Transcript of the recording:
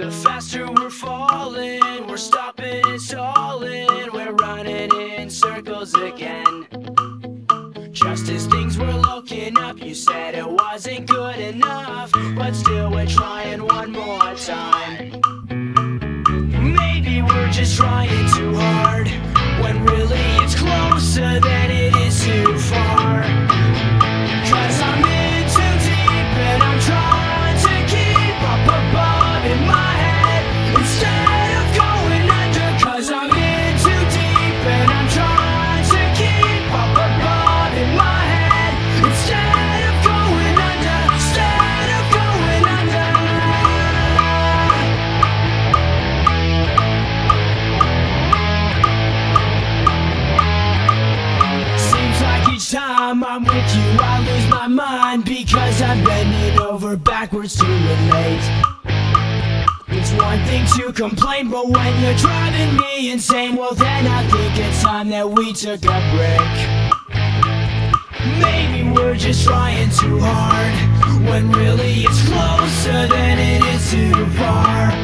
the faster we're falling. We're stopping and stalling, we're running in circles again. Just as things were looking up, you said it wasn't good enough, but still we're trying one more time. Maybe we're just trying too hard, when really it's closer than it is too far. 'Cause I'm in too deep and I'm trying to keep up above in my head instead of going under. 'Cause I'm in too deep and I'm trying to keep up above in my head instead of going under, instead of going under. Seems like each time I'm with you I lose my mind, because I'm bending over backwards to relate. It's one thing to complain, but when you're driving me insane, well then I think it's time that we took a break. Maybe we're just trying too hard, when really it's closer than it is too far.